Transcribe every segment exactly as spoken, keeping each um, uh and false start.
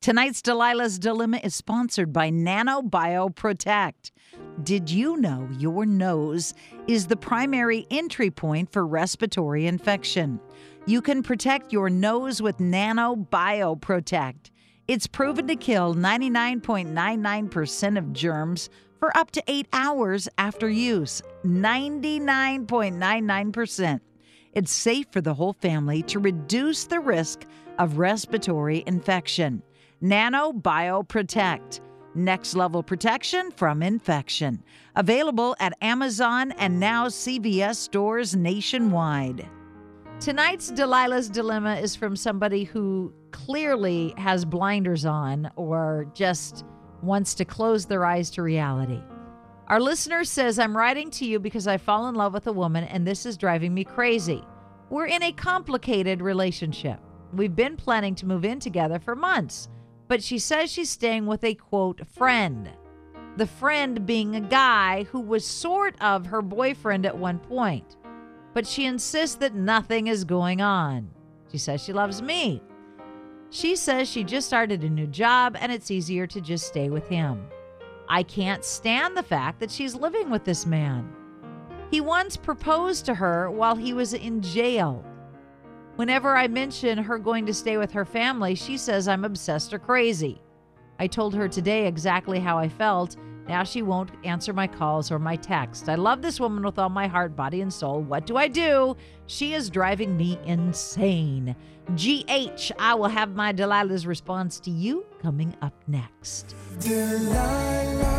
Tonight's Delilah's Dilemma is sponsored by NanoBioProtect. Did you know your nose is the primary entry point for respiratory infection? You can protect your nose with NanoBioProtect. It's proven to kill ninety-nine point nine nine percent of germs for up to eight hours after use. ninety-nine point nine nine percent. It's safe for the whole family to reduce the risk of respiratory infection. NanoBioProtect. Next level protection from infection. Available at Amazon and now C V S stores nationwide. Tonight's Delilah's Dilemma is from somebody who clearly has blinders on or just wants to close their eyes to reality. Our listener says, I'm writing to you because I fall in love with a woman and this is driving me crazy. We're in a complicated relationship. We've been planning to move in together for months, but she says she's staying with a, quote, friend. The friend being a guy who was sort of her boyfriend at one point. But she insists that nothing is going on. She says she loves me. She says she just started a new job and it's easier to just stay with him. I can't stand the fact that she's living with this man. He once proposed to her while he was in jail. Whenever I mention her going to stay with her family, she says I'm obsessed or crazy. I told her today exactly how I felt. Now she won't answer my calls or my texts. I love this woman with all my heart, body, and soul. What do I do? She is driving me insane. G H, I will have my Delilah's response to you coming up next. Delilah.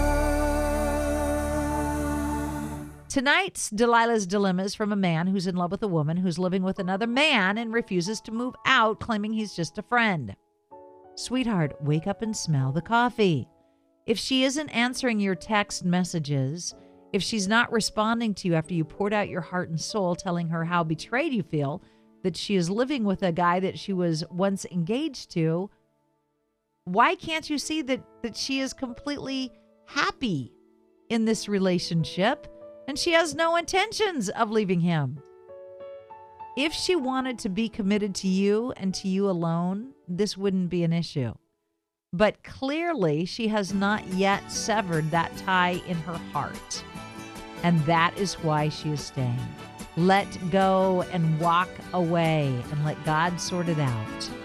Tonight's Delilah's Dilemma is from a man who's in love with a woman who's living with another man and refuses to move out, claiming he's just a friend. Sweetheart, wake up and smell the coffee. If she isn't answering your text messages, if she's not responding to you after you poured out your heart and soul, telling her how betrayed you feel, that she is living with a guy that she was once engaged to, why can't you see that, that she is completely happy in this relationship and she has no intentions of leaving him? If she wanted to be committed to you and to you alone, this wouldn't be an issue. But clearly, she has not yet severed that tie in her heart. And that is why she is staying. Let go and walk away and let God sort it out.